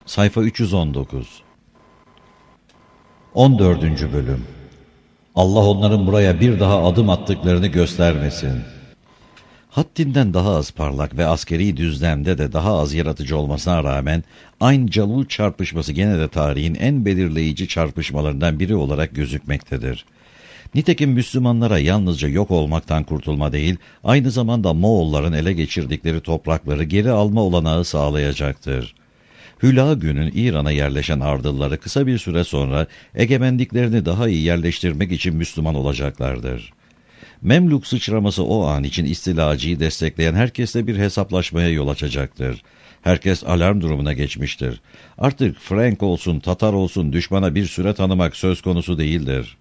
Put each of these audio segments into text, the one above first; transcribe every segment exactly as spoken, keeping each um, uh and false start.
Sayfa üç yüz on dokuz. on dördüncü Bölüm. Allah onların buraya bir daha adım attıklarını göstermesin. Haddinden daha az parlak ve askeri düzlemde de daha az yaratıcı olmasına rağmen Ayn-Calut çarpışması gene de tarihin en belirleyici çarpışmalarından biri olarak gözükmektedir. Nitekim Müslümanlara yalnızca yok olmaktan kurtulma değil, aynı zamanda Moğolların ele geçirdikleri toprakları geri alma olanağı sağlayacaktır. Hülagü'nün İran'a yerleşen ardılları kısa bir süre sonra egemenliklerini daha iyi yerleştirmek için Müslüman olacaklardır. Memlük sıçraması o an için istilacıyı destekleyen herkesle bir hesaplaşmaya yol açacaktır. Herkes alarm durumuna geçmiştir. Artık Frank olsun, Tatar olsun düşmana bir süre tanımak söz konusu değildir.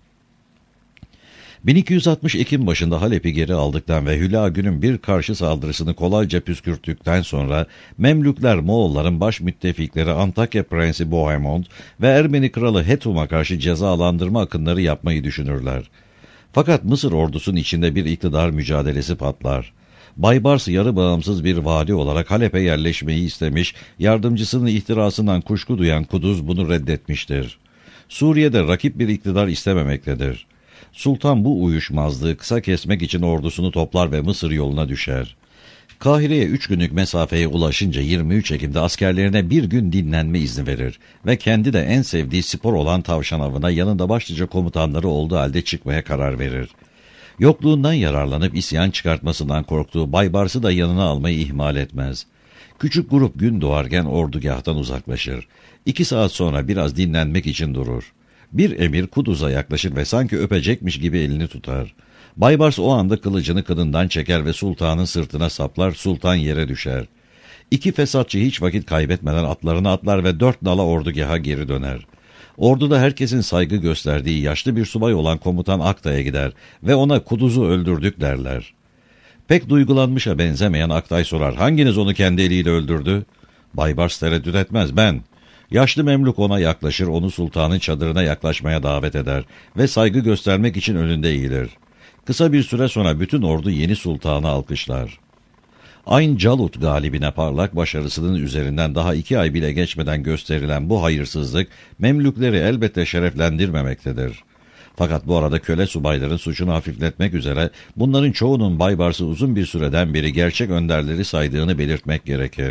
bin iki yüz altmış Ekim başında Halep'i geri aldıktan ve Hülagü'nün bir karşı saldırısını kolayca püskürttükten sonra Memlükler Moğolların baş müttefikleri Antakya Prensi Bohemond ve Ermeni kralı Hetum'a karşı cezalandırma akınları yapmayı düşünürler. Fakat Mısır ordusunun içinde bir iktidar mücadelesi patlar. Baybars yarı bağımsız bir vali olarak Halep'e yerleşmeyi istemiş, yardımcısının ihtirasından kuşku duyan Kuduz bunu reddetmiştir. Suriye'de rakip bir iktidar istememektedir. Sultan bu uyuşmazlığı kısa kesmek için ordusunu toplar ve Mısır yoluna düşer. Kahire'ye üç günlük mesafeye ulaşınca yirmi üç Ekim'de askerlerine bir gün dinlenme izni verir ve kendi de en sevdiği spor olan tavşan avına yanında başlıca komutanları olduğu halde çıkmaya karar verir. Yokluğundan yararlanıp isyan çıkartmasından korktuğu Baybars'ı da yanına almayı ihmal etmez. Küçük grup gün doğarken ordugahtan uzaklaşır. İki saat sonra biraz dinlenmek için durur. Bir emir Kuduz'a yaklaşır ve sanki öpecekmiş gibi elini tutar. Baybars o anda kılıcını kınından çeker ve sultanın sırtına saplar, sultan yere düşer. İki fesatçı hiç vakit kaybetmeden atlarına atlar ve dört nala ordugaha geri döner. Orduda herkesin saygı gösterdiği yaşlı bir subay olan komutan Aktay'a gider ve ona Kuduz'u öldürdük derler. Pek duygulanmışa benzemeyen Aktay sorar, hanginiz onu kendi eliyle öldürdü? Baybars tereddüt etmez, ben. Yaşlı Memlük ona yaklaşır, onu sultanın çadırına yaklaşmaya davet eder ve saygı göstermek için önünde eğilir. Kısa bir süre sonra bütün ordu yeni sultanı alkışlar. Ayn-Calut galibine parlak başarısının üzerinden daha iki ay bile geçmeden gösterilen bu hayırsızlık Memlükleri elbette şereflendirmemektedir. Fakat bu arada köle subayların suçunu hafifletmek üzere bunların çoğunun Baybars'ı uzun bir süreden beri gerçek önderleri saydığını belirtmek gerekir.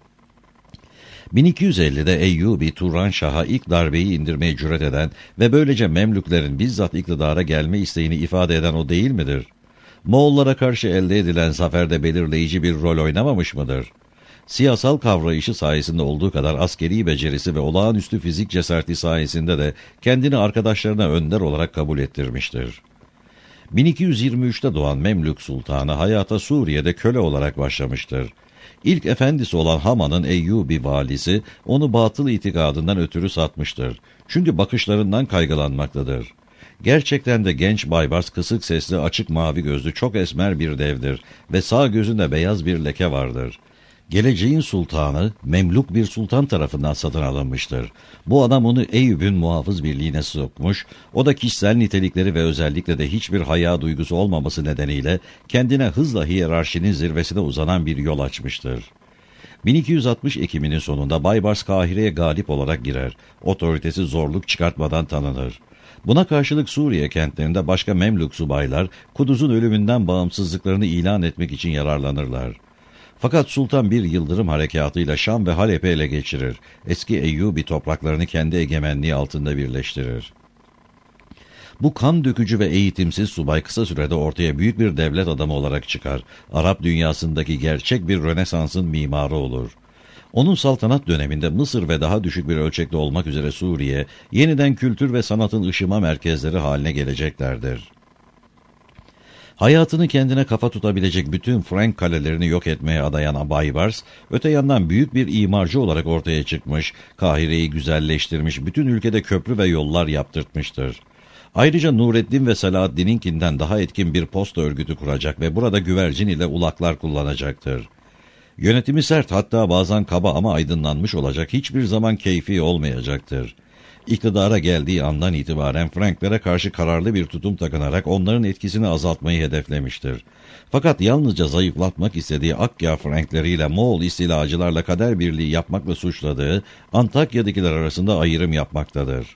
bin iki yüz ellide Eyyubi Turan Şah'a ilk darbeyi indirmeye cüret eden ve böylece Memlüklerin bizzat iktidara gelme isteğini ifade eden o değil midir? Moğollara karşı elde edilen zaferde belirleyici bir rol oynamamış mıdır? Siyasal kavrayışı sayesinde olduğu kadar askeri becerisi ve olağanüstü fizik cesareti sayesinde de kendini arkadaşlarına önder olarak kabul ettirmiştir. bin iki yüz yirmi üçte doğan Memlük Sultanı hayata Suriye'de köle olarak başlamıştır. İlk efendisi olan Hama'nın Eyyubi valisi onu batıl itikadından ötürü satmıştır. Çünkü bakışlarından kaygılanmaktadır. Gerçekten de genç Baybars kısık sesli, açık mavi gözlü, çok esmer bir devdir ve sağ gözünde beyaz bir leke vardır. Geleceğin sultanı Memlük bir sultan tarafından satın alınmıştır. Bu adam onu Eyüp'ün muhafız birliğine sokmuş, o da kişisel nitelikleri ve özellikle de hiçbir haya duygusu olmaması nedeniyle kendine hızla hiyerarşinin zirvesine uzanan bir yol açmıştır. bin iki yüz altmış Ekim'inin sonunda Baybars Kahire'ye galip olarak girer, otoritesi zorluk çıkartmadan tanınır. Buna karşılık Suriye kentlerinde başka Memlük subaylar Kuduz'un ölümünden bağımsızlıklarını ilan etmek için yararlanırlar. Fakat Sultan bir yıldırım harekatıyla Şam ve Halep'i ele geçirir. Eski Eyyubi topraklarını kendi egemenliği altında birleştirir. Bu kan dökücü ve eğitimsiz subay kısa sürede ortaya büyük bir devlet adamı olarak çıkar. Arap dünyasındaki gerçek bir Rönesans'ın mimarı olur. Onun saltanat döneminde Mısır ve daha düşük bir ölçekte olmak üzere Suriye, yeniden kültür ve sanatın ışıma merkezleri haline geleceklerdir. Hayatını kendine kafa tutabilecek bütün Frank kalelerini yok etmeye adayan Baybars, öte yandan büyük bir imarcı olarak ortaya çıkmış, Kahire'yi güzelleştirmiş, bütün ülkede köprü ve yollar yaptırtmıştır. Ayrıca Nureddin ve Selahaddin'inkinden daha etkin bir posta örgütü kuracak ve burada güvercin ile ulaklar kullanacaktır. Yönetimi sert, hatta bazen kaba ama aydınlanmış olacak, hiçbir zaman keyfi olmayacaktır. İktidara geldiği andan itibaren Franklere karşı kararlı bir tutum takınarak onların etkisini azaltmayı hedeflemiştir. Fakat yalnızca zayıflatmak istediği Akya Frankleriyle Moğol istilacılarla kader birliği yapmakla suçladığı Antakya'dakiler arasında ayrım yapmaktadır.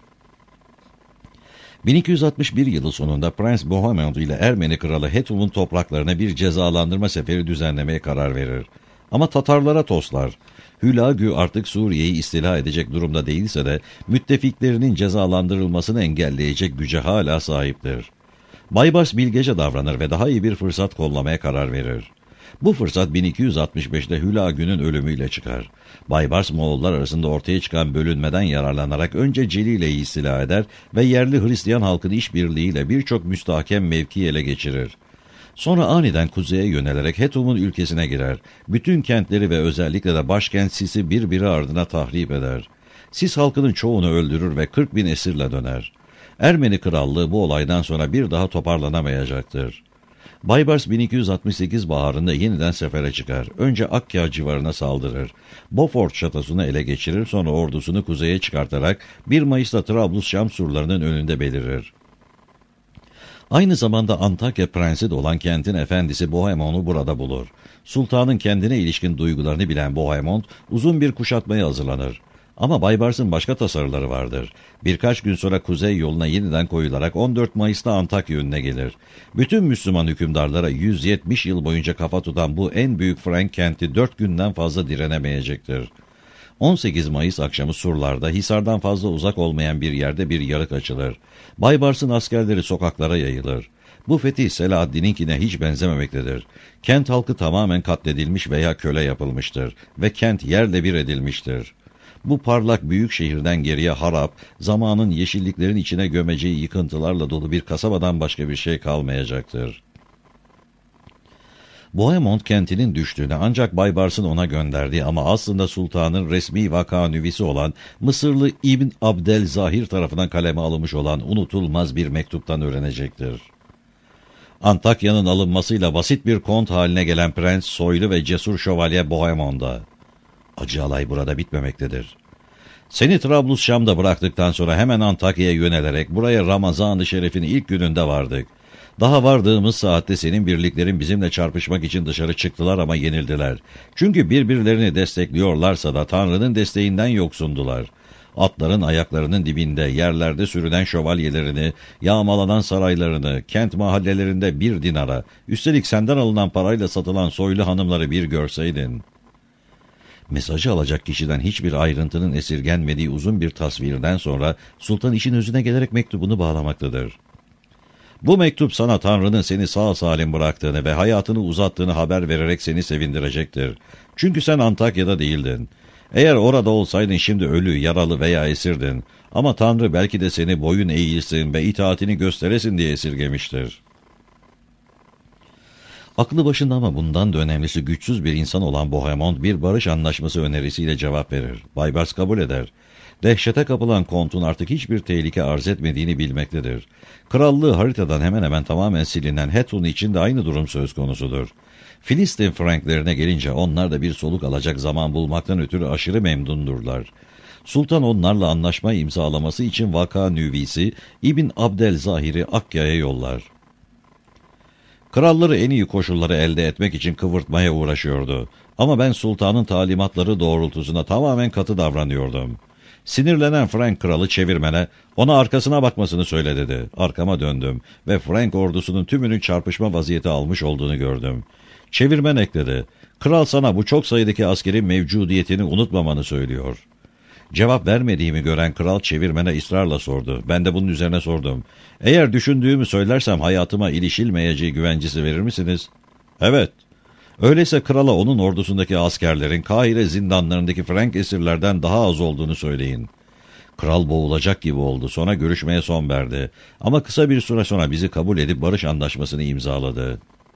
bin iki yüz altmış bir yılı sonunda Prens Bohemond ile Ermeni kralı Hetum'un topraklarına bir cezalandırma seferi düzenlemeye karar verir. Ama Tatarlara toslar. Hülagü artık Suriye'yi istila edecek durumda değilse de müttefiklerinin cezalandırılmasını engelleyecek güce hala sahiptir. Baybars bilgece davranır ve daha iyi bir fırsat kollamaya karar verir. Bu fırsat bin iki yüz altmış beşte Hülagü'nün ölümüyle çıkar. Baybars Moğollar arasında ortaya çıkan bölünmeden yararlanarak önce Celile'yi istila eder ve yerli Hristiyan halkın işbirliğiyle birçok müstahkem mevki ele geçirir. Sonra aniden kuzeye yönelerek Hetum'un ülkesine girer. Bütün kentleri ve özellikle de başkent Sis'i birbiri ardına tahrip eder. Sis halkının çoğunu öldürür ve kırk bin esirle döner. Ermeni krallığı bu olaydan sonra bir daha toparlanamayacaktır. Baybars bin iki yüz altmış sekiz baharında yeniden sefere çıkar. Önce Akkya civarına saldırır. Beaufort şatosunu ele geçirir, sonra ordusunu kuzeye çıkartarak bir Mayıs'ta Trablus-Şam surlarının önünde belirir. Aynı zamanda Antakya prensi de olan kentin efendisi Bohemond'u burada bulur. Sultanın kendine ilişkin duygularını bilen Bohemond uzun bir kuşatmaya hazırlanır. Ama Baybars'ın başka tasarıları vardır. Birkaç gün sonra kuzey yoluna yeniden koyularak on dört Mayıs'ta Antakya önüne gelir. Bütün Müslüman hükümdarlara yüz yetmiş yıl boyunca kafa tutan bu en büyük Frank kenti dört günden fazla direnemeyecektir. on sekiz Mayıs akşamı surlarda Hisar'dan fazla uzak olmayan bir yerde bir yarık açılır. Baybars'ın askerleri sokaklara yayılır. Bu fetih Selahaddin'inkine hiç benzememektedir. Kent halkı tamamen katledilmiş veya köle yapılmıştır ve kent yerle bir edilmiştir. Bu parlak büyük şehirden geriye harap, zamanın yeşilliklerin içine gömeceği yıkıntılarla dolu bir kasabadan başka bir şey kalmayacaktır. Bohemond kentinin düştüğünü ancak Baybars'ın ona gönderdiği ama aslında sultanın resmi vakanüvisi olan Mısırlı İbn Abdelzahir tarafından kaleme alınmış olan unutulmaz bir mektuptan öğrenecektir. Antakya'nın alınmasıyla basit bir kont haline gelen prens, soylu ve cesur şövalye Bohemond'a: "Acı alay burada bitmemektedir. Seni Trablus-Şam'da bıraktıktan sonra hemen Antakya'ya yönelerek buraya Ramazan-ı Şerif'in ilk gününde vardık. Daha vardığımız saatte senin birliklerin bizimle çarpışmak için dışarı çıktılar ama yenildiler. Çünkü birbirlerini destekliyorlarsa da Tanrı'nın desteğinden yoksundular. Atların ayaklarının dibinde, yerlerde sürünen şövalyelerini, yağmalanan saraylarını, kent mahallelerinde bir dinara, üstelik senden alınan parayla satılan soylu hanımları bir görseydin." Mesajı alacak kişiden hiçbir ayrıntının esirgenmediği uzun bir tasvirden sonra sultan işin özüne gelerek mektubunu bağlamaktadır. "Bu mektup sana Tanrı'nın seni sağ salim bıraktığını ve hayatını uzattığını haber vererek seni sevindirecektir. Çünkü sen Antakya'da değildin. Eğer orada olsaydın şimdi ölü, yaralı veya esirdin. Ama Tanrı belki de seni boyun eğilsin ve itaatini gösteresin diye esirgemiştir." Aklı başında ama bundan da önemlisi güçsüz bir insan olan Bohemond bir barış anlaşması önerisiyle cevap verir. Baybars kabul eder. Dehşete kapılan kontun artık hiçbir tehlike arz etmediğini bilmektedir. Krallığı haritadan hemen hemen tamamen silinen Hetum için de aynı durum söz konusudur. Filistin Franklerine gelince onlar da bir soluk alacak zaman bulmaktan ötürü aşırı memnundurlar. Sultan onlarla anlaşma imzalaması için vakanüvisi İbn Abdelzahir'i Akka'ya yollar. Kralları en iyi koşulları elde etmek için kıvırtmaya uğraşıyordu. Ama ben sultanın talimatları doğrultusunda tamamen katı davranıyordum. Sinirlenen Frank kralı çevirmene, ona arkasına bakmasını söyle dedi. Arkama döndüm ve Frank ordusunun tümünün çarpışma vaziyeti almış olduğunu gördüm. Çevirmen ekledi: "Kral sana bu çok sayıdaki askerin mevcudiyetini unutmamanı söylüyor." Cevap vermediğimi gören kral çevirmene ısrarla sordu. Ben de bunun üzerine sordum: "Eğer düşündüğümü söylersem hayatıma ilişilmeyeceği güvencesi verir misiniz?" "Evet." "Öyleyse krala onun ordusundaki askerlerin Kahire zindanlarındaki Frank esirlerden daha az olduğunu söyleyin." Kral boğulacak gibi oldu. Sonra görüşmeye son verdi. Ama kısa bir süre sonra bizi kabul edip barış anlaşmasını imzaladı.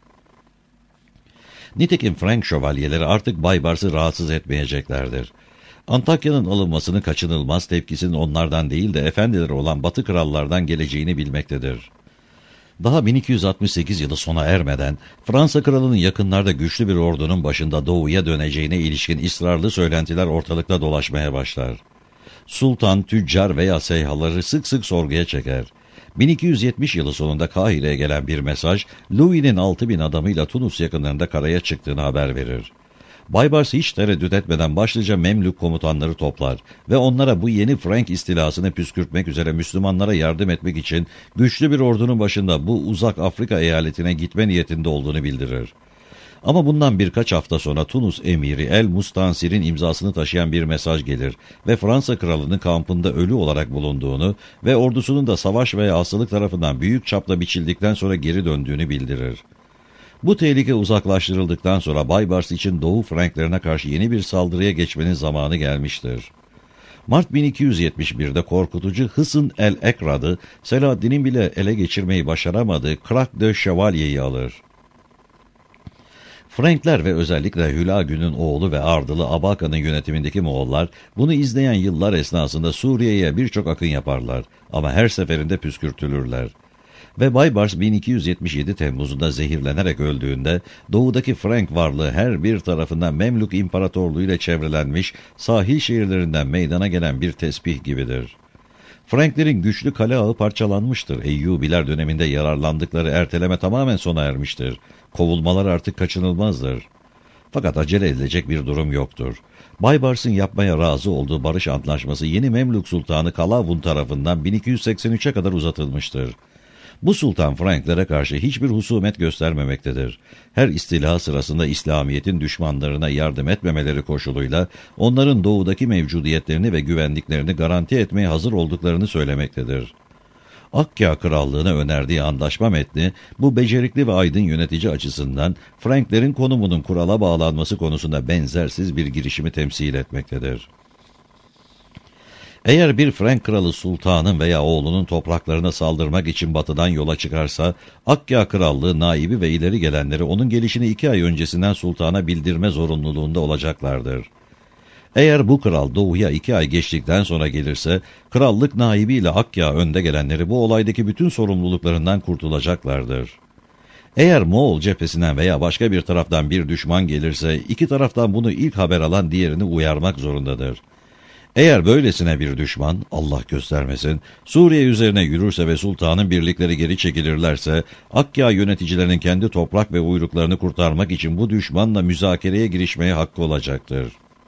Nitekim Frank şövalyeleri artık Baybars'ı rahatsız etmeyeceklerdir. Antakya'nın alınmasının kaçınılmaz tepkisinin onlardan değil de efendileri olan Batı krallardan geleceğini bilmektedir. Daha bin iki yüz altmış sekiz yılı sona ermeden Fransa kralının yakınlarda güçlü bir ordunun başında doğuya döneceğine ilişkin ısrarlı söylentiler ortalıkta dolaşmaya başlar. Sultan, tüccar veya seyhaları sık sık sorguya çeker. bin iki yüz yetmiş yılı sonunda Kahire'ye gelen bir mesaj, Louis'nin altı bin adamıyla Tunus yakınlarında karaya çıktığını haber verir. Baybars hiç tereddüt etmeden başlıca Memlük komutanları toplar ve onlara bu yeni Frank istilasını püskürtmek üzere Müslümanlara yardım etmek için güçlü bir ordunun başında bu uzak Afrika eyaletine gitme niyetinde olduğunu bildirir. Ama bundan birkaç hafta sonra Tunus emiri El Mustansir'in imzasını taşıyan bir mesaj gelir ve Fransa kralının kampında ölü olarak bulunduğunu ve ordusunun da savaş veya hastalık tarafından büyük çapta biçildikten sonra geri döndüğünü bildirir. Bu tehlike uzaklaştırıldıktan sonra Baybars için Doğu Franklerine karşı yeni bir saldırıya geçmenin zamanı gelmiştir. Mart bin iki yüz yetmiş bir'de korkutucu Hısn el-Ekrad'ı Selahaddin'in bile ele geçirmeyi başaramadığı Krak de Chevalier'i alır. Frankler ve özellikle Hülagü'nün oğlu ve ardılı Abaka'nın yönetimindeki Moğollar bunu izleyen yıllar esnasında Suriye'ye birçok akın yaparlar ama her seferinde püskürtülürler. Ve Baybars bin iki yüz yetmiş yedi Temmuz'unda zehirlenerek öldüğünde doğudaki Frank varlığı her bir tarafından Memlük İmparatorluğu ile çevrelenmiş sahil şehirlerinden meydana gelen bir tesbih gibidir. Franklerin güçlü kale ağı parçalanmıştır. Eyyubiler döneminde yararlandıkları erteleme tamamen sona ermiştir. Kovulmalar artık kaçınılmazdır. Fakat acele edilecek bir durum yoktur. Baybars'ın yapmaya razı olduğu barış antlaşması yeni Memlük Sultanı Kalavun tarafından bin iki yüz seksen üç'e kadar uzatılmıştır. Bu sultan Franklere karşı hiçbir husumet göstermemektedir. Her istila sırasında İslamiyet'in düşmanlarına yardım etmemeleri koşuluyla onların doğudaki mevcudiyetlerini ve güvenliklerini garanti etmeye hazır olduklarını söylemektedir. Akkya Krallığı'na önerdiği antlaşma metni, bu becerikli ve aydın yönetici açısından Franklerin konumunun kurala bağlanması konusunda benzersiz bir girişimi temsil etmektedir. Eğer bir Frank kralı sultanın veya oğlunun topraklarına saldırmak için batıdan yola çıkarsa, Akkya Krallığı naibi ve ileri gelenleri onun gelişini iki ay öncesinden sultana bildirme zorunluluğunda olacaklardır. Eğer bu kral doğuya iki ay geçtikten sonra gelirse, krallık naibiyle Akkya önde gelenleri bu olaydaki bütün sorumluluklarından kurtulacaklardır. Eğer Moğol cephesinden veya başka bir taraftan bir düşman gelirse, iki taraftan bunu ilk haber alan diğerini uyarmak zorundadır. Eğer böylesine bir düşman, Allah göstermesin, Suriye üzerine yürürse ve sultanın birlikleri geri çekilirlerse, Akkya yöneticilerinin kendi toprak ve uyruklarını kurtarmak için bu düşmanla müzakereye girişmeye hakkı olacaktır.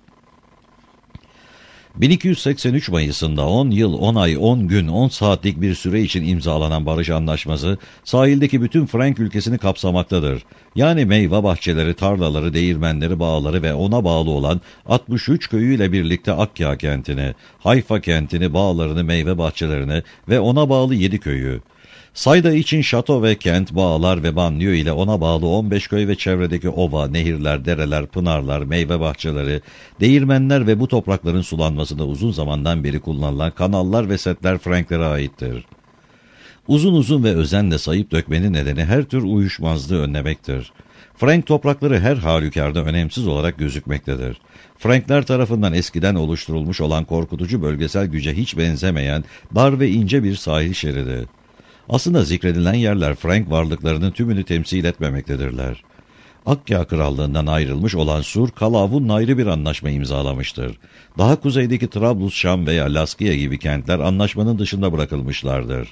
bin iki yüz seksen üç Mayıs'ında on yıl, on ay, on gün, on saatlik bir süre için imzalanan barış anlaşması, sahildeki bütün Frank ülkesini kapsamaktadır. Yani meyve bahçeleri, tarlaları, değirmenleri, bağları ve ona bağlı olan altmış üç köyüyle birlikte Akkya kentini, Hayfa kentini, bağlarını, meyve bahçelerini ve ona bağlı yedi köyü. Sayda için şato ve kent, bağlar ve banliyö ile ona bağlı on beş köy ve çevredeki ova, nehirler, dereler, pınarlar, meyve bahçeleri, değirmenler ve bu toprakların sulanmasında uzun zamandan beri kullanılan kanallar ve setler Franklere aittir. Uzun uzun ve özenle sayıp dökmenin nedeni her tür uyuşmazlığı önlemektir. Frank toprakları her halükarda önemsiz olarak gözükmektedir. Frankler tarafından eskiden oluşturulmuş olan korkutucu bölgesel güce hiç benzemeyen dar ve ince bir sahil şeridi. Aslında zikredilen yerler Frank varlıklarının tümünü temsil etmemektedirler. Akkya Krallığından ayrılmış olan Sur, Kalavun'la ayrı bir anlaşma imzalamıştır. Daha kuzeydeki Trablus, Şam veya Laskiye gibi kentler anlaşmanın dışında bırakılmışlardır.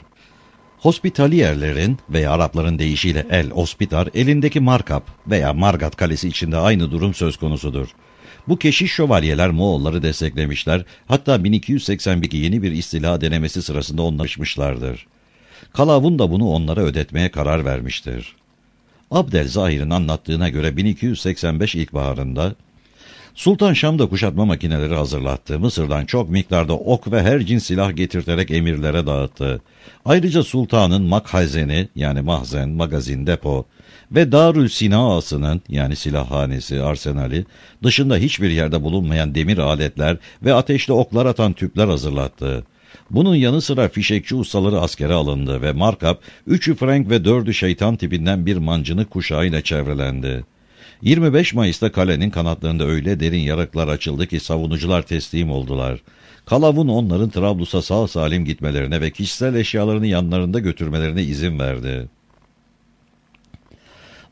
Hospitalierlerin veya Arapların deyişiyle El Hospitar, elindeki Markap veya Margat Kalesi içinde aynı durum söz konusudur. Bu keşiş şövalyeler Moğolları desteklemişler, hatta bin iki yüz seksen bir'deki yeni bir istila denemesi sırasında onlaşmışlardır. Kalavun da bunu onlara ödetmeye karar vermiştir. Abdelzahir'in anlattığına göre bin iki yüz seksen beş ilkbaharında Sultan Şam'da kuşatma makineleri hazırlattı. Mısır'dan çok miktarda ok ve her cins silah getirterek emirlere dağıttı. Ayrıca sultanın makhazeni yani mahzen, magazin, depo ve Darül Sinaası'nın yani silahhanesi, arsenali dışında hiçbir yerde bulunmayan demir aletler ve ateşli oklar atan tüpler hazırlattı. Bunun yanı sıra fişekçi ustaları askere alındı ve Markap, üçü Frank ve dördü şeytan tipinden bir mancınık kuşağıyla çevrelendi. yirmi beş Mayıs'ta kalenin kanatlarında öyle derin yarıklar açıldı ki savunucular teslim oldular. Kalavun onların Trablus'a sağ salim gitmelerine ve kişisel eşyalarını yanlarında götürmelerine izin verdi.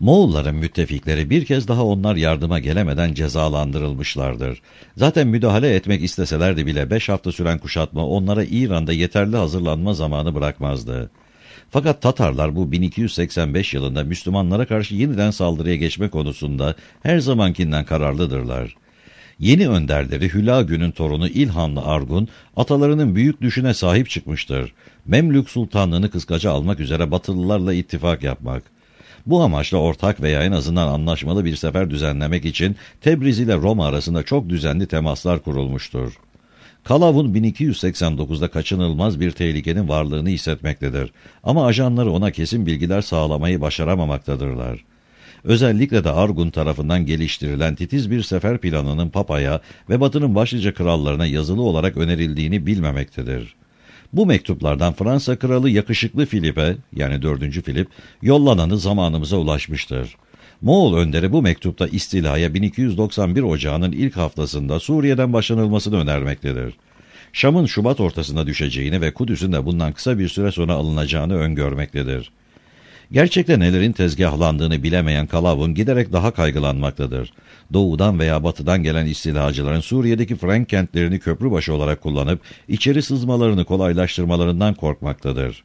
Moğolların müttefikleri bir kez daha onlar yardıma gelemeden cezalandırılmışlardır. Zaten müdahale etmek isteselerdi bile beş hafta süren kuşatma onlara İran'da yeterli hazırlanma zamanı bırakmazdı. Fakat Tatarlar bu bin iki yüz seksen beş yılında Müslümanlara karşı yeniden saldırıya geçme konusunda her zamankinden kararlıdırlar. Yeni önderleri Hülagü'nün torunu İlhanlı Argun, atalarının büyük düşüne sahip çıkmıştır. Memlük Sultanlığını kıskaca almak üzere Batılılarla ittifak yapmak. Bu amaçla ortak veya en azından anlaşmalı bir sefer düzenlemek için Tebriz ile Roma arasında çok düzenli temaslar kurulmuştur. Kalavun bin iki yüz seksen dokuzda kaçınılmaz bir tehlikenin varlığını hissetmektedir. Ama ajanları ona kesin bilgiler sağlamayı başaramamaktadırlar. Özellikle de Argun tarafından geliştirilen titiz bir sefer planının Papa'ya ve Batı'nın başlıca krallarına yazılı olarak önerildiğini bilmemektedir. Bu mektuplardan Fransa kralı yakışıklı Filip'e, yani dördüncü Filip, yollananı zamanımıza ulaşmıştır. Moğol önderi bu mektupta istilaya bin iki yüz doksan bir Ocağı'nın ilk haftasında Suriye'den başlanılmasını önermektedir. Şam'ın Şubat ortasında düşeceğini ve Kudüs'ün de bundan kısa bir süre sonra alınacağını öngörmektedir. Gerçekte nelerin tezgahlandığını bilemeyen Kalavun giderek daha kaygılanmaktadır. Doğudan veya batıdan gelen istilacıların Suriye'deki Frank kentlerini köprübaşı olarak kullanıp içeri sızmalarını kolaylaştırmalarından korkmaktadır.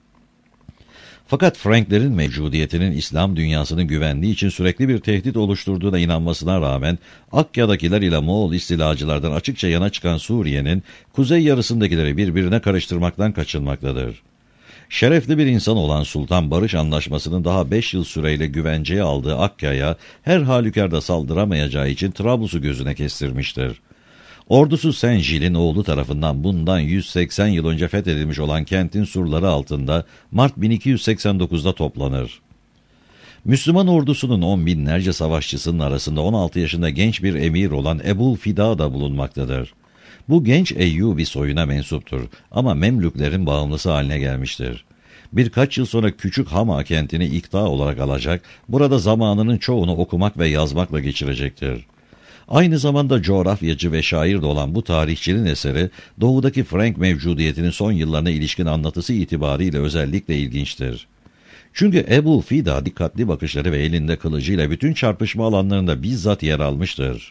Fakat Franklerin mevcudiyetinin İslam dünyasının güvenliği için sürekli bir tehdit oluşturduğuna inanmasına rağmen Akya'dakiler ile Moğol istilacılardan açıkça yana çıkan Suriye'nin kuzey yarısındakileri birbirine karıştırmaktan kaçınmaktadır. Şerefli bir insan olan Sultan Barış Anlaşması'nın daha beş yıl süreyle güvenceye aldığı Akka'ya her halükarda saldıramayacağı için Trablus'u gözüne kestirmiştir. Ordusu Senjil'in oğlu tarafından bundan yüz seksen yıl önce fethedilmiş olan kentin surları altında Mart bin iki yüz seksen dokuzda toplanır. Müslüman ordusunun on binlerce savaşçısının arasında on altı yaşında genç bir emir olan Ebul Fida da bulunmaktadır. Bu genç Eyyubi soyuna mensuptur ama Memlüklerin bağımlısı haline gelmiştir. Birkaç yıl sonra küçük Hama kentini ikta olarak alacak, burada zamanının çoğunu okumak ve yazmakla geçirecektir. Aynı zamanda coğrafyacı ve şair de olan bu tarihçinin eseri, doğudaki Frank mevcudiyetinin son yıllarına ilişkin anlatısı itibariyle özellikle ilginçtir. Çünkü Ebu Fida dikkatli bakışları ve elinde kılıcıyla bütün çarpışma alanlarında bizzat yer almıştır.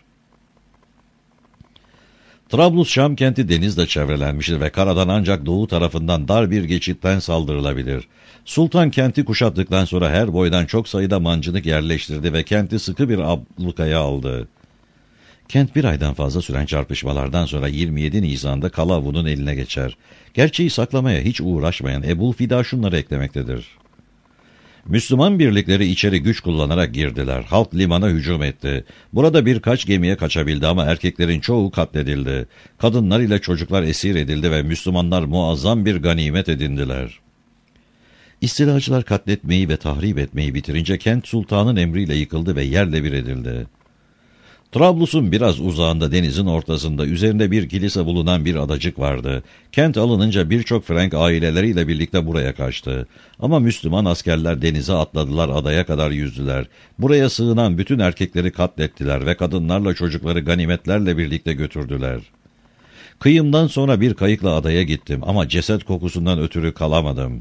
Trablus Şam kenti denizle çevrelenmiştir ve karadan ancak doğu tarafından dar bir geçitten saldırılabilir. Sultan kenti kuşattıktan sonra her boydan çok sayıda mancınık yerleştirdi ve kenti sıkı bir ablukaya aldı. Kent bir aydan fazla süren çarpışmalardan sonra yirmi yedi Nisan'da Kalavun'un eline geçer. Gerçeği saklamaya hiç uğraşmayan Ebul Fida şunları eklemektedir. Müslüman birlikleri içeri güç kullanarak girdiler. Halk limana hücum etti. Burada birkaç gemiye kaçabildi ama erkeklerin çoğu katledildi. Kadınlar ile çocuklar esir edildi ve Müslümanlar muazzam bir ganimet edindiler. İstilacılar katletmeyi ve tahrip etmeyi bitirince kent sultanın emriyle yıkıldı ve yerle bir edildi. Trablus'un biraz uzağında denizin ortasında üzerinde bir kilise bulunan bir adacık vardı. Kent alınınca birçok Frank aileleriyle birlikte buraya kaçtı. Ama Müslüman askerler denize atladılar, adaya kadar yüzdüler. Buraya sığınan bütün erkekleri katlettiler ve kadınlarla çocukları ganimetlerle birlikte götürdüler. Kıyımdan sonra bir kayıkla adaya gittim ama ceset kokusundan ötürü kalamadım.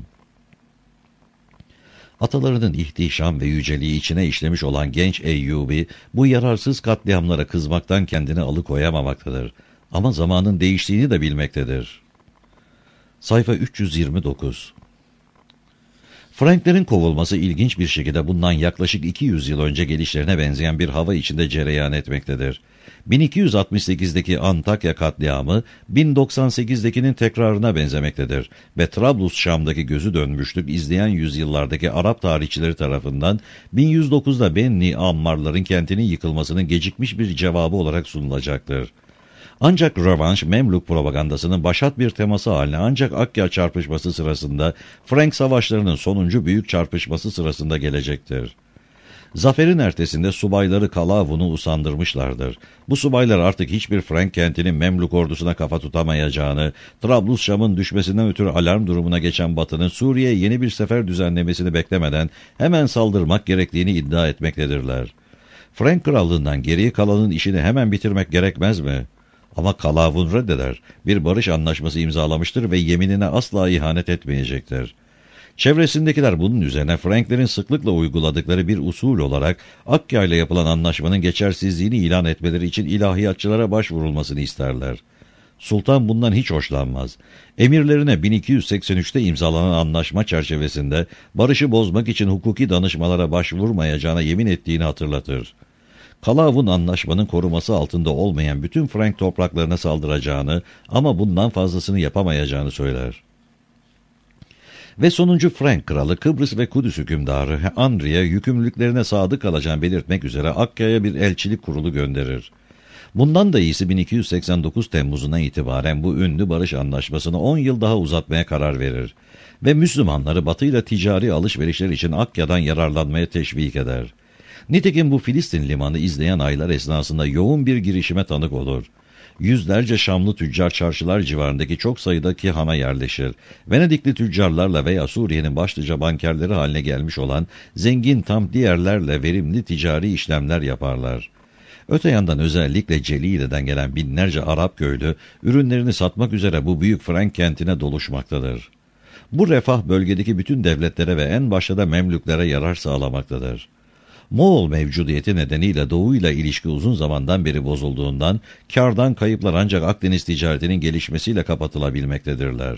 Atalarının ihtişam ve yüceliği içine işlemiş olan genç Eyyubi, bu yararsız katliamlara kızmaktan kendini alıkoyamamaktadır. Ama zamanın değiştiğini de bilmektedir. Sayfa üç yüz yirmi dokuz. Franklerin kovulması ilginç bir şekilde bundan yaklaşık iki yüz yıl önce gelişlerine benzeyen bir hava içinde cereyan etmektedir. bin iki yüz altmış sekizdeki Antakya katliamı bin doksan sekizdekinin tekrarına benzemektedir ve Trablus Şam'daki gözü dönmüşlük izleyen yüzyıllardaki Arap tarihçileri tarafından bin yüz dokuzda Benni Ammarların kentinin yıkılmasının gecikmiş bir cevabı olarak sunulacaktır. Ancak rövanş Memlük propagandasının başat bir teması haline ancak Akkya çarpışması sırasında Frank savaşlarının sonuncu büyük çarpışması sırasında gelecektir. Zaferin ertesinde subayları Kalavun'u usandırmışlardır. Bu subaylar artık hiçbir Frank kentinin Memlük ordusuna kafa tutamayacağını, Trablus Şam'ın düşmesinden ötürü alarm durumuna geçen Batı'nın Suriye'ye yeni bir sefer düzenlemesini beklemeden hemen saldırmak gerektiğini iddia etmektedirler. Frank krallığından geriye kalanın işini hemen bitirmek gerekmez mi? Ama Kalavun reddeder. Bir barış anlaşması imzalamıştır ve yeminine asla ihanet etmeyecektir. Çevresindekiler bunun üzerine Franklerin sıklıkla uyguladıkları bir usul olarak Akkya ile yapılan anlaşmanın geçersizliğini ilan etmeleri için ilahiyatçılara başvurulmasını isterler. Sultan bundan hiç hoşlanmaz. Emirlerine bin iki yüz seksen üçte imzalanan anlaşma çerçevesinde barışı bozmak için hukuki danışmalara başvurmayacağına yemin ettiğini hatırlatır. Kalavun anlaşmanın koruması altında olmayan bütün Frank topraklarına saldıracağını ama bundan fazlasını yapamayacağını söyler. Ve sonuncu Frank kralı Kıbrıs ve Kudüs hükümdarı Henry'e yükümlülüklerine sadık kalacağını belirtmek üzere Akkya'ya bir elçilik kurulu gönderir. Bundan da iyisi bin iki yüz seksen dokuz Temmuz'una itibaren bu ünlü barış anlaşmasını on yıl daha uzatmaya karar verir ve Müslümanları Batı ile ticari alışverişler için Akya'dan yararlanmaya teşvik eder. Nitekim bu Filistin limanı izleyen aylar esnasında yoğun bir girişime tanık olur. Yüzlerce Şamlı tüccar çarşılar civarındaki çok sayıdaki hana yerleşir. Venedikli tüccarlarla veya Suriye'nin başlıca bankerleri haline gelmiş olan zengin tam diğerlerle verimli ticari işlemler yaparlar. Öte yandan özellikle Celile'den gelen binlerce Arap köylü ürünlerini satmak üzere bu büyük Frank kentine doluşmaktadır. Bu refah bölgedeki bütün devletlere ve en başta da Memlüklere yarar sağlamaktadır. Moğol mevcudiyeti nedeniyle Doğu ile ilişki uzun zamandan beri bozulduğundan kârdan kayıplar ancak Akdeniz ticaretinin gelişmesiyle kapatılabilmektedirler.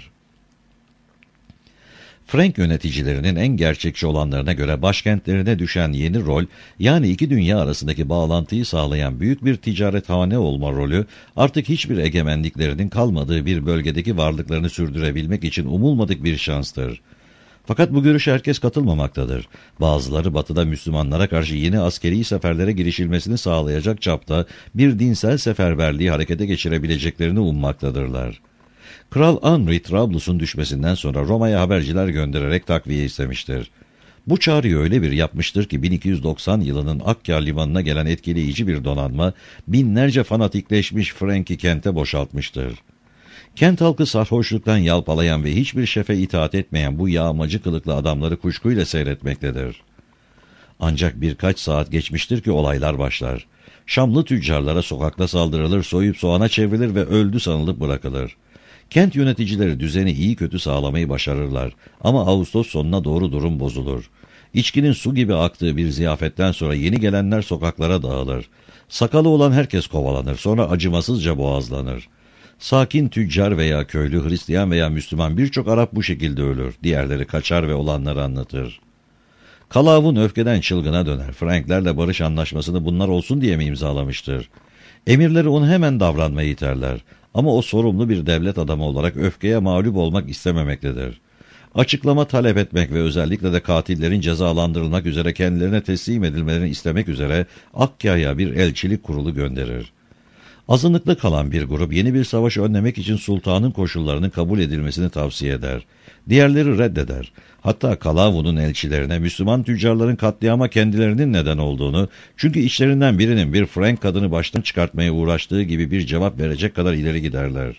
Frank yöneticilerinin en gerçekçi olanlarına göre başkentlerine düşen yeni rol, yani iki dünya arasındaki bağlantıyı sağlayan büyük bir ticarethane olma rolü, artık hiçbir egemenliklerinin kalmadığı bir bölgedeki varlıklarını sürdürebilmek için umulmadık bir şanstır. Fakat bu görüşe herkes katılmamaktadır. Bazıları Batı'da Müslümanlara karşı yeni askeri seferlere girişilmesini sağlayacak çapta bir dinsel seferberliği harekete geçirebileceklerini ummaktadırlar. Kral Henry, Trablus'un düşmesinden sonra Roma'ya haberciler göndererek takviye istemiştir. Bu çağrıyı öyle bir yapmıştır ki bin iki yüz doksan yılının Akkya limanına gelen etkileyici bir donanma binlerce fanatikleşmiş Frank'i kente boşaltmıştır. Kent halkı sarhoşluktan yalpalayan ve hiçbir şefe itaat etmeyen bu yağmacı kılıklı adamları kuşkuyla seyretmektedir. Ancak birkaç saat geçmiştir ki olaylar başlar. Şamlı tüccarlara sokakta saldırılır, soyup soğana çevrilir ve öldü sanılıp bırakılır. Kent yöneticileri düzeni iyi kötü sağlamayı başarırlar ama Ağustos sonuna doğru durum bozulur. İçkinin su gibi aktığı bir ziyafetten sonra yeni gelenler sokaklara dağılır. Sakalı olan herkes kovalanır, sonra acımasızca boğazlanır. Sakin tüccar veya köylü, Hristiyan veya Müslüman birçok Arap bu şekilde ölür. Diğerleri kaçar ve olanları anlatır. Kalavun öfkeden çılgına döner. Franklerle barış anlaşmasını bunlar olsun diye mi imzalamıştır? Emirleri onu hemen davranmaya iterler. Ama o sorumlu bir devlet adamı olarak öfkeye mağlup olmak istememektedir. Açıklama talep etmek ve özellikle de katillerin cezalandırılmak üzere kendilerine teslim edilmelerini istemek üzere Akkya'ya bir elçilik kurulu gönderir. Azınlıkta kalan bir grup yeni bir savaş önlemek için sultanın koşullarının kabul edilmesini tavsiye eder. Diğerleri reddeder. Hatta Kalavun'un elçilerine Müslüman tüccarların katliama kendilerinin neden olduğunu, çünkü içlerinden birinin bir Frank kadını baştan çıkartmaya uğraştığı gibi bir cevap verecek kadar ileri giderler.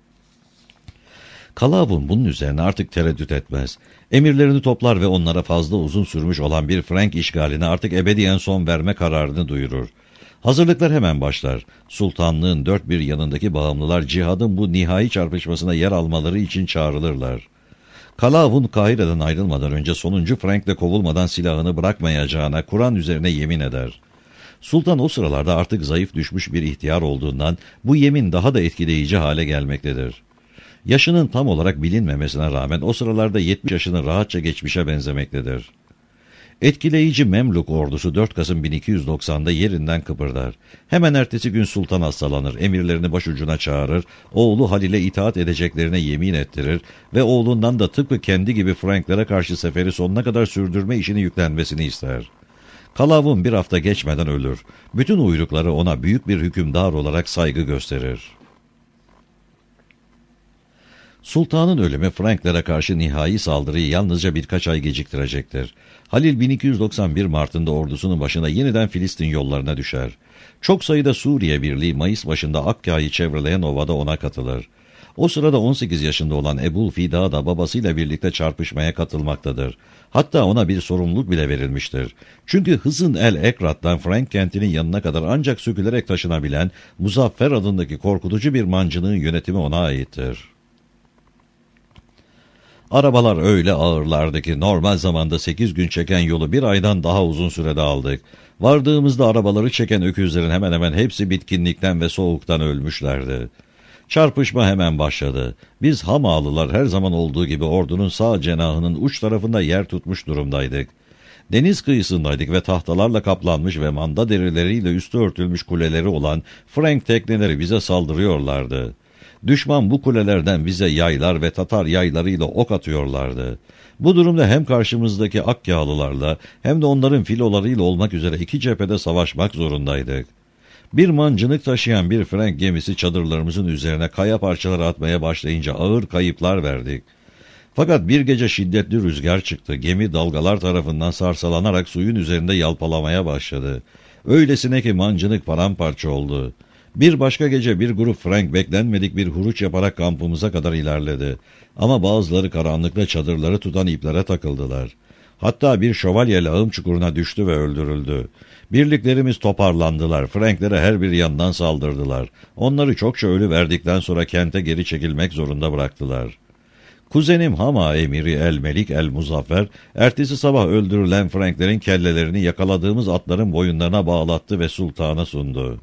Kalavun bunun üzerine artık tereddüt etmez. Emirlerini toplar ve onlara fazla uzun sürmüş olan bir Frank işgaline artık ebediyen son verme kararını duyurur. Hazırlıklar hemen başlar. Sultanlığın dört bir yanındaki bağımlılar cihadın bu nihai çarpışmasına yer almaları için çağrılırlar. Kalavun Kahire'den ayrılmadan önce sonuncu Frank'le kovulmadan silahını bırakmayacağına Kur'an üzerine yemin eder. Sultan o sıralarda artık zayıf düşmüş bir ihtiyar olduğundan bu yemin daha da etkileyici hale gelmektedir. Yaşının tam olarak bilinmemesine rağmen o sıralarda yetmiş yaşını rahatça geçmişe benzemektedir. Etkileyici Memluk ordusu dört Kasım bin iki yüz doksan'da yerinden kıpırdar. Hemen ertesi gün sultan hastalanır, emirlerini başucuna çağırır, oğlu Halil'e itaat edeceklerine yemin ettirir ve oğlundan da tıpkı kendi gibi Franklere karşı seferi sonuna kadar sürdürme işini yüklenmesini ister. Kalavun bir hafta geçmeden ölür. Bütün uyrukları ona büyük bir hükümdar olarak saygı gösterir. Sultanın ölümü Franklere karşı nihai saldırıyı yalnızca birkaç ay geciktirecektir. Halil bin iki yüz doksan bir Mart'ında ordusunun başına yeniden Filistin yollarına düşer. Çok sayıda Suriye Birliği Mayıs başında Akka'yı çevreleyen ovada ona katılır. O sırada on sekiz yaşında olan Ebul Fida da babasıyla birlikte çarpışmaya katılmaktadır. Hatta ona bir sorumluluk bile verilmiştir. Çünkü Hızın el Ekrat'tan Frank kentinin yanına kadar ancak sökülerek taşınabilen Muzaffer adındaki korkutucu bir mancınığın yönetimi ona aittir. Arabalar öyle ağırlardı ki normal zamanda sekiz gün çeken yolu bir aydan daha uzun sürede aldık. Vardığımızda arabaları çeken öküzlerin hemen hemen hepsi bitkinlikten ve soğuktan ölmüşlerdi. Çarpışma hemen başladı. Biz Hamağlılar her zaman olduğu gibi ordunun sağ cenahının uç tarafında yer tutmuş durumdaydık. Deniz kıyısındaydık ve tahtalarla kaplanmış ve manda derileriyle üstü örtülmüş kuleleri olan Frank tekneleri bize saldırıyorlardı. Düşman bu kulelerden bize yaylar ve Tatar yaylarıyla ok atıyorlardı. Bu durumda hem karşımızdaki Akyağlılarla hem de onların filolarıyla olmak üzere iki cephede savaşmak zorundaydık. Bir mancınık taşıyan bir Frank gemisi çadırlarımızın üzerine kaya parçaları atmaya başlayınca ağır kayıplar verdik. Fakat bir gece şiddetli rüzgar çıktı. Gemi dalgalar tarafından sarsalanarak suyun üzerinde yalpalamaya başladı. Öylesine ki mancınık paramparça oldu. Bir başka gece bir grup Frank beklenmedik bir huruç yaparak kampımıza kadar ilerledi. Ama bazıları karanlıkta çadırları tutan iplere takıldılar. Hatta bir şövalye lağım çukuruna düştü ve öldürüldü. Birliklerimiz toparlandılar. Franklere her bir yandan saldırdılar. Onları çokça ölü verdikten sonra kente geri çekilmek zorunda bıraktılar. Kuzenim Hama emiri El Melik El Muzaffer, ertesi sabah öldürülen Franklerin kellelerini yakaladığımız atların boyunlarına bağlattı ve sultana sundu.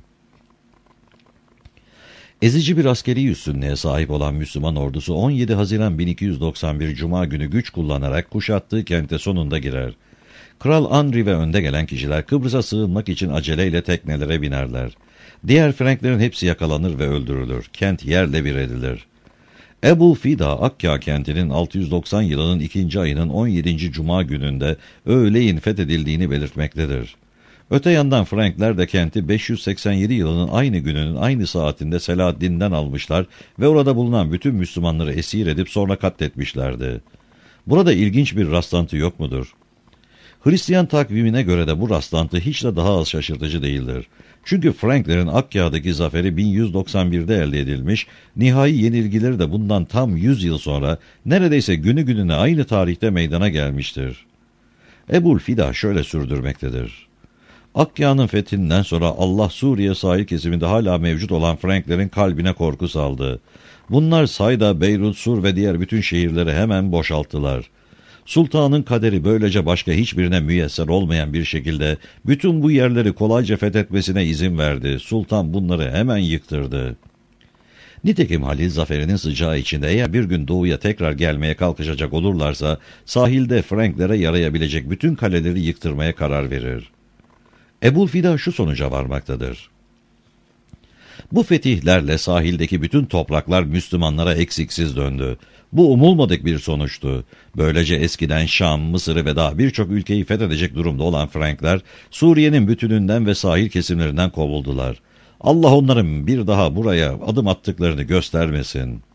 Ezici bir askeri üstünlüğe sahip olan Müslüman ordusu on yedi Haziran bin iki yüz doksan bir Cuma günü güç kullanarak kuşattığı kente sonunda girer. Kral Andri ve önde gelen kişiler Kıbrıs'a sığınmak için aceleyle teknelere binerler. Diğer Franklerin hepsi yakalanır ve öldürülür. Kent yerle bir edilir. Ebu Fida, Akka kentinin altı yüz doksan yılının ikinci ayının on yedinci Cuma gününde öğleyin fethedildiğini belirtmektedir. Öte yandan Frankler de kenti beş yüz seksen yedi yılının aynı gününün aynı saatinde Selahaddin'den almışlar ve orada bulunan bütün Müslümanları esir edip sonra katletmişlerdi. Burada ilginç bir rastlantı yok mudur? Hristiyan takvimine göre de bu rastlantı hiç de daha az şaşırtıcı değildir. Çünkü Franklerin Akka'daki zaferi bin yüz doksan birde elde edilmiş, nihai yenilgileri de bundan tam yüz yıl sonra neredeyse günü gününe aynı tarihte meydana gelmiştir. Ebul Fida şöyle sürdürmektedir. Akka'nın fethinden sonra Allah Suriye sahil kesiminde hala mevcut olan Franklerin kalbine korku saldı. Bunlar Sayda, Beyrut, Sur ve diğer bütün şehirleri hemen boşalttılar. Sultanın kaderi böylece başka hiçbirine müyesser olmayan bir şekilde bütün bu yerleri kolayca fethetmesine izin verdi. Sultan bunları hemen yıktırdı. Nitekim Halil zaferinin sıcağı içinde eğer bir gün doğuya tekrar gelmeye kalkışacak olurlarsa sahilde Franklere yarayabilecek bütün kaleleri yıktırmaya karar verir. Ebul Fida şu sonuca varmaktadır. Bu fetihlerle sahildeki bütün topraklar Müslümanlara eksiksiz döndü. Bu umulmadık bir sonuçtu. Böylece eskiden Şam, Mısır'ı ve daha birçok ülkeyi fethedecek durumda olan Frankler, Suriye'nin bütününden ve sahil kesimlerinden kovuldular. Allah onların bir daha buraya adım attıklarını göstermesin.